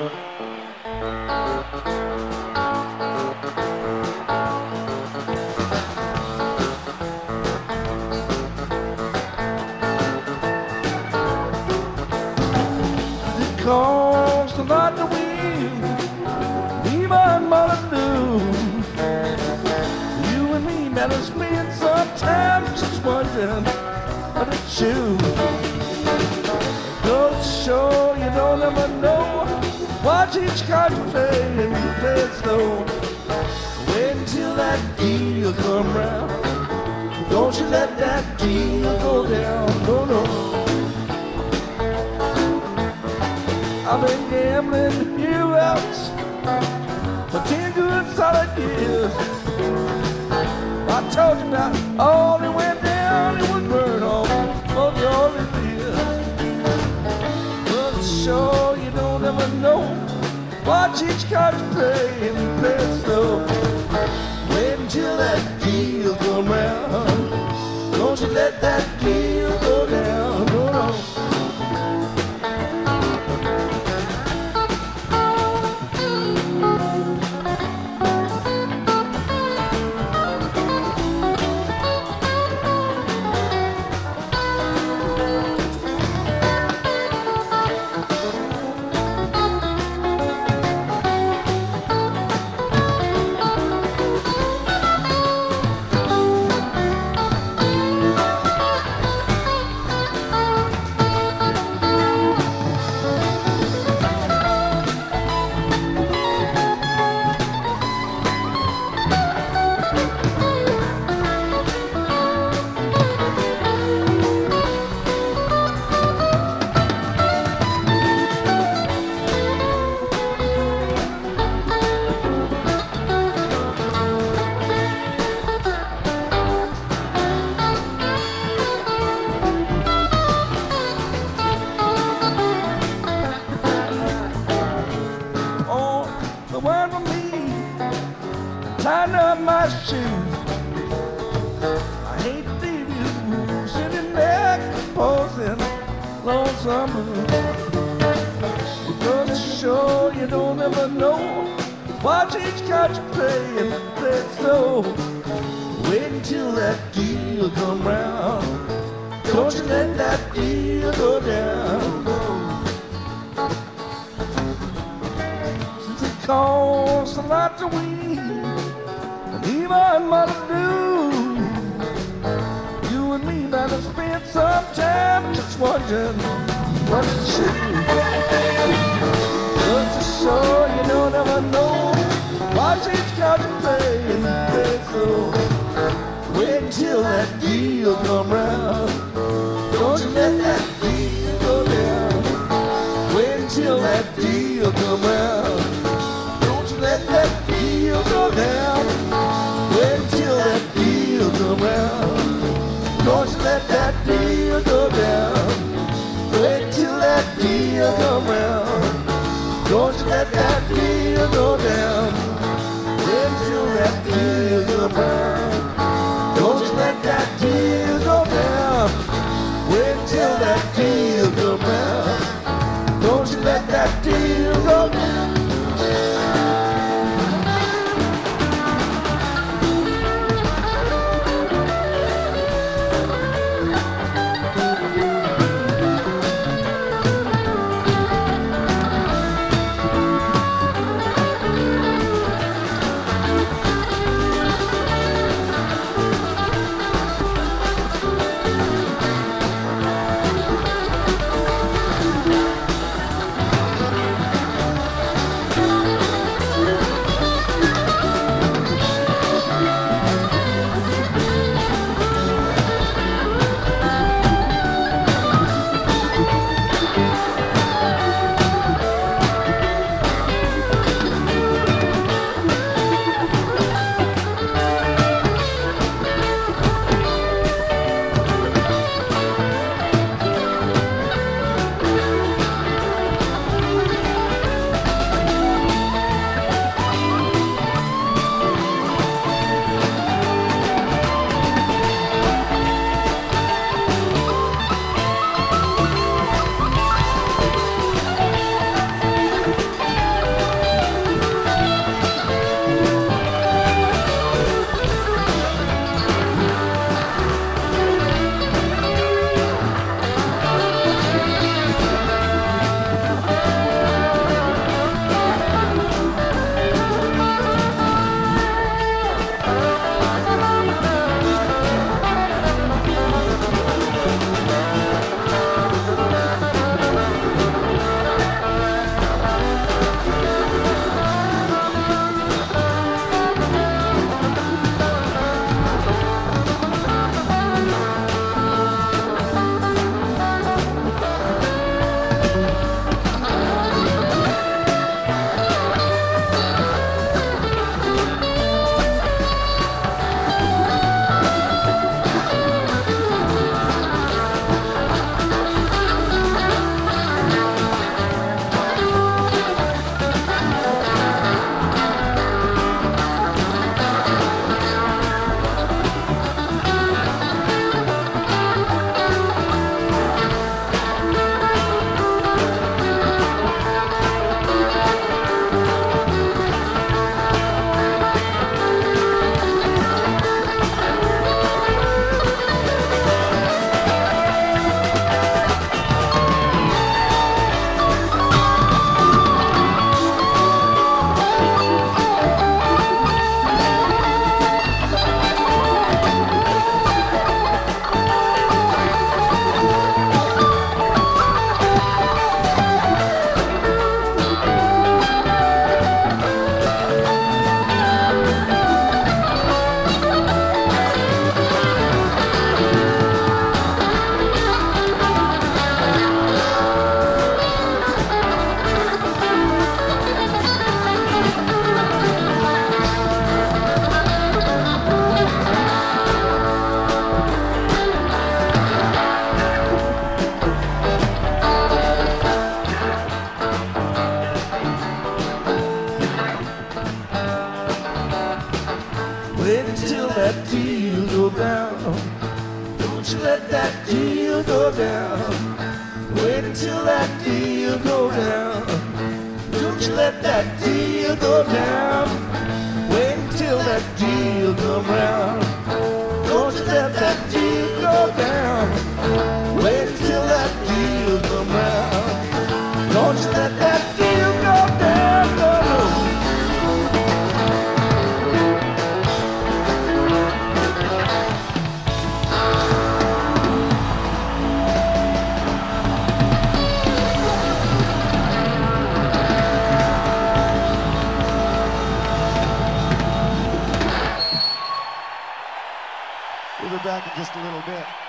It costs a lot to win, even more to lose. You and me better spend some time just wondering how to choose. Goes to show you don't ever know. Watch each card you play and you play it slow. Wait until that deal come round. Don't you let that deal go down, no, no. I've been gambling a few hours for 10 good solid years. I told you about all that went down, it would burn off of your years. But sure you don't ever know. Watch each card you play and you play it slow. Wait until that deal come round. Don't you let that deal go down, no, no. Tying up my shoes. I hate to leave you sitting there composing lonesome. Because sure you don't ever know. Watch each card you play and play it slow. Wait until that deal come round. Don't you let that deal go down. Since it costs a lot to win, even more to do. You and me better spend some time just wondering what to choose. Just to show you don't ever know. Watch each card you play and play it slow. Wait until that deal come round. Don't you let that deal go down. Wait until that deal come round. Don't you let that deal go down. Wait until that deal come round. Don't you let that deal go down. Wait till that deal come round. Don't you let that deal go down. Wait till that deal come round. Don't you let that deal go down. Wait till that deal come round. Don't you let that deal go down. deal go down. Wait until that deal go down. Don't you let that deal go down. Wait until that deal come round. Don't you let that deal go down. Wait until that deal come round. Don't you let that deal go down. No, no. We'll be back in just a little bit.